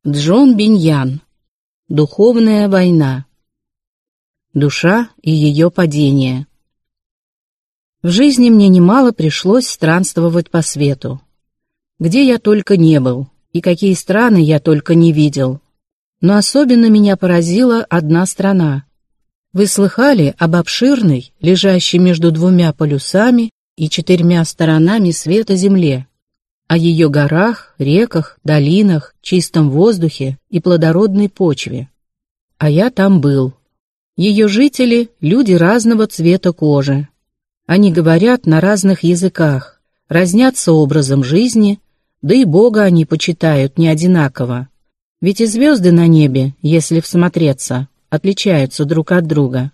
Джон Биньян. Духовная война. Душа и ее падение. В жизни мне немало пришлось странствовать по свету. Где я только не был, и какие страны я только не видел. Но особенно меня поразила одна страна. Вы слыхали об обширной, лежащей между двумя полюсами и 4 сторонами света земле? О ее горах, реках, долинах, чистом воздухе и плодородной почве. А я там был. Ее жители – люди разного цвета кожи. Они говорят на разных языках, разнятся образом жизни, да и Бога они почитают не одинаково. Ведь и звезды на небе, если всмотреться, отличаются друг от друга.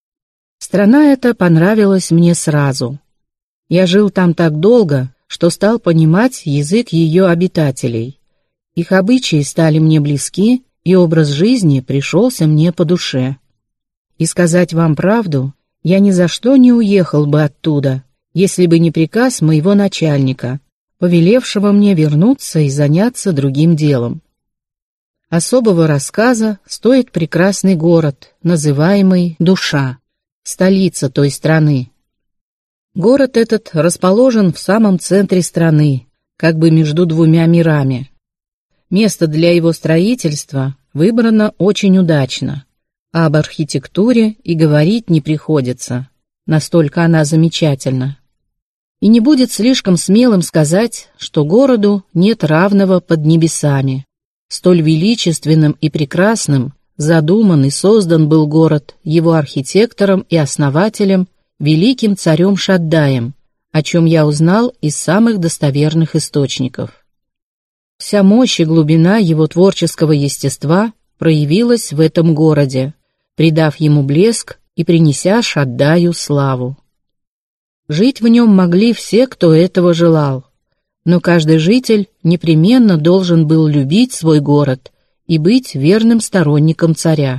Страна эта понравилась мне сразу. Я жил там так долго, что стал понимать язык ее обитателей. Их обычаи стали мне близки, и образ жизни пришелся мне по душе. И сказать вам правду, я ни за что не уехал бы оттуда, если бы не приказ моего начальника, повелевшего мне вернуться и заняться другим делом. Особого рассказа стоит прекрасный город, называемый Душа, столица той страны. Город этот расположен в самом центре страны, как бы между двумя мирами. Место для его строительства выбрано очень удачно, а об архитектуре и говорить не приходится, настолько она замечательна. И не будет слишком смелым сказать, что городу нет равного под небесами. Столь величественным и прекрасным задуман и создан был город его архитектором и основателем, великим царем Шаддаем, о чем я узнал из самых достоверных источников. Вся мощь и глубина его творческого естества проявилась в этом городе, придав ему блеск и принеся Шаддаю славу. Жить в нем могли все, кто этого желал, но каждый житель непременно должен был любить свой город и быть верным сторонником царя.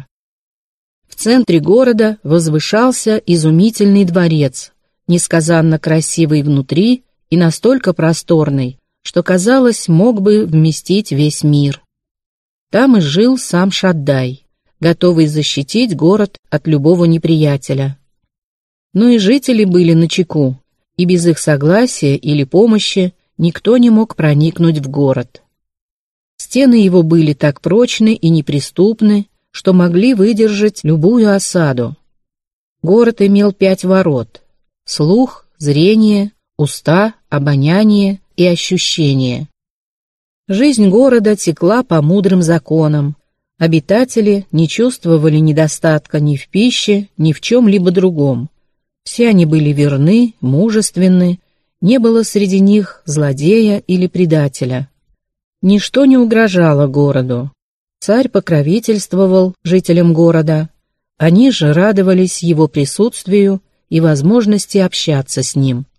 В центре города возвышался изумительный дворец, несказанно красивый внутри и настолько просторный, что, казалось, мог бы вместить весь мир. Там и жил сам Шаддай, готовый защитить город от любого неприятеля. Но и жители были начеку, и без их согласия или помощи никто не мог проникнуть в город. Стены его были так прочны и неприступны, что могли выдержать любую осаду. Город имел 5 ворот: слух, зрение, уста, обоняние и ощущение. Жизнь города текла по мудрым законам. Обитатели не чувствовали недостатка ни в пище, ни в чем-либо другом. Все они были верны, мужественны, не было среди них злодея или предателя. Ничто не угрожало городу. Царь покровительствовал жителям города, они же радовались его присутствию и возможности общаться с ним.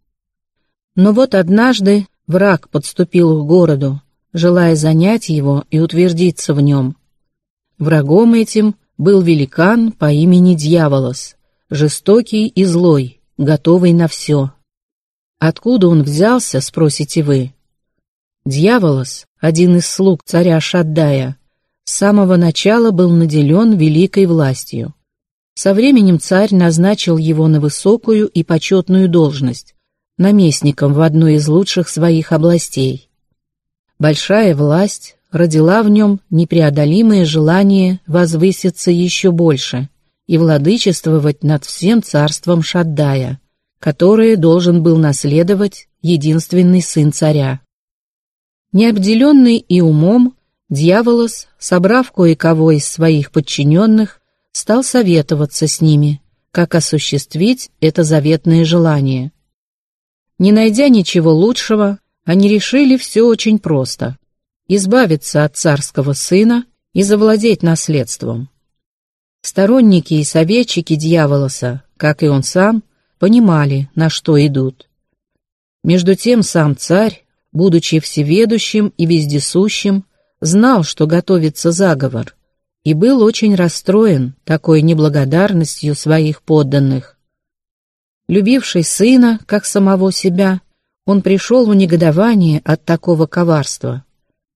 Но вот однажды враг подступил к городу, желая занять его и утвердиться в нем. Врагом этим был великан по имени Дьяволос, жестокий и злой, готовый на все. Откуда он взялся, спросите вы? Дьяволос, один из слуг царя Шаддая, с самого начала был наделен великой властью. Со временем царь назначил его на высокую и почетную должность, наместником в одной из лучших своих областей. Большая власть родила в нем непреодолимое желание возвыситься еще больше и владычествовать над всем царством Шаддая, которое должен был наследовать единственный сын царя. Необделенный и умом, Дьяволос, собрав кое-кого из своих подчиненных, стал советоваться с ними, как осуществить это заветное желание. Не найдя ничего лучшего, они решили все очень просто — избавиться от царского сына и завладеть наследством. Сторонники и советчики Дьяволоса, как и он сам, понимали, на что идут. Между тем сам царь, будучи всеведущим и вездесущим, знал, что готовится заговор, и был очень расстроен такой неблагодарностью своих подданных. Любивший сына, как самого себя, он пришел в негодование от такого коварства.